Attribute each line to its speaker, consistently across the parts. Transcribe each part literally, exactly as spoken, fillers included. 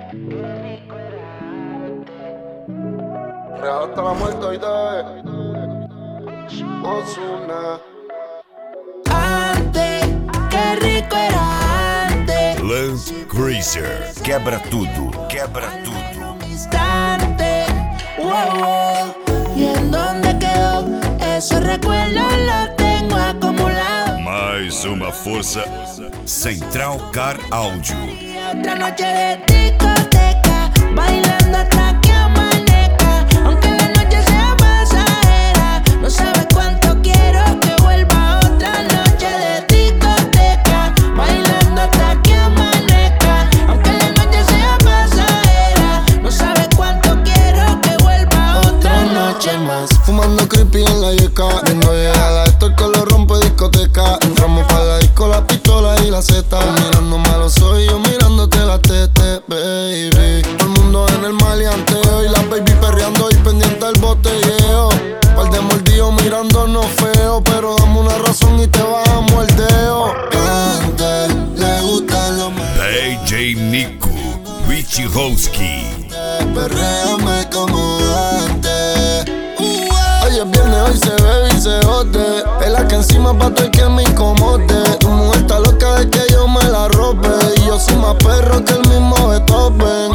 Speaker 1: Real hasta la muerte hoy de Ozuna.
Speaker 2: Antes, qué rico era antes.
Speaker 3: Lance Cruiser. Quebra tudo, quebra tudo.
Speaker 2: Un instante, wow, wow. ¿Y en dónde quedó? Esos recuerdos los tengo acumulados.
Speaker 3: Mais uma força. Central Car Audio.
Speaker 2: Y otra noche de discoteca, bailando hasta que amanezca. Aunque la noche sea pasajera, no sabes cuánto quiero que vuelva otra noche de discoteca, bailando hasta que amanezca. Aunque la noche sea pasajera, no sabes cuánto quiero que vuelva otra noche más.
Speaker 1: Fumando creepy en la yeca, viendo llegar a esto que lo rompe discoteca. Entramos para la disco, la pistola y la zeta. Mirándome a los ojos y yo mirándote la tete, baby. Todo el mundo en el maleanteo y la baby perreando y pendiente del botelleo. Par de mordidos mirándonos feo, pero dame una razón y te bajamos el dedo. Antes le gustan los
Speaker 3: D J Nico, Richie Hosky.
Speaker 1: perréame como antes. Hoy es viernes, hoy se bebe y se jode. Pela que encima pa' todo el que me incomode. Tu mujer está loca de que yo me la robe. Y yo soy más perro que el mismo Beethoven.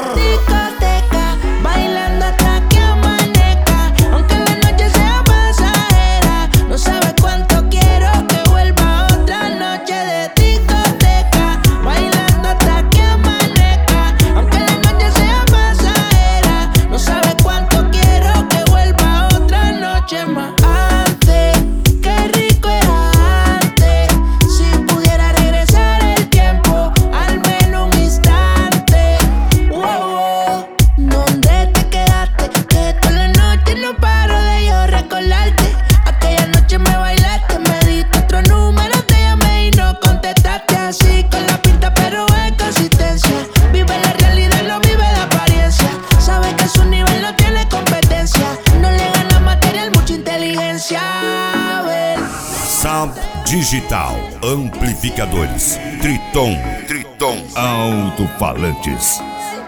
Speaker 2: Discoteca, bailando hasta que amanezca. Aunque la noche sea pasajera, no sabes cuánto quiero que vuelva otra noche de discoteca, bailando hasta que amanezca. Aunque la noche sea pasajera, no sabes cuánto quiero que vuelva otra noche más. Antes, qué rico era antes. Si pudiera regresar el tiempo, al menos un instante. Wow, wow. ¿Dónde te quedaste? Que toda la noche no paro de yo recordarte. Aquella noche me bailaste, me diste otro número, te llamé y no contestaste. Así con la pinta pero en consistencia. Vive la realidad, no vive de apariencia. Sabe que su nivel no tiene competencia. No le gana material, mucha inteligencia. A ver.
Speaker 3: Sound Digital. Amplificadores. Triton. Triton. Alto-falantes.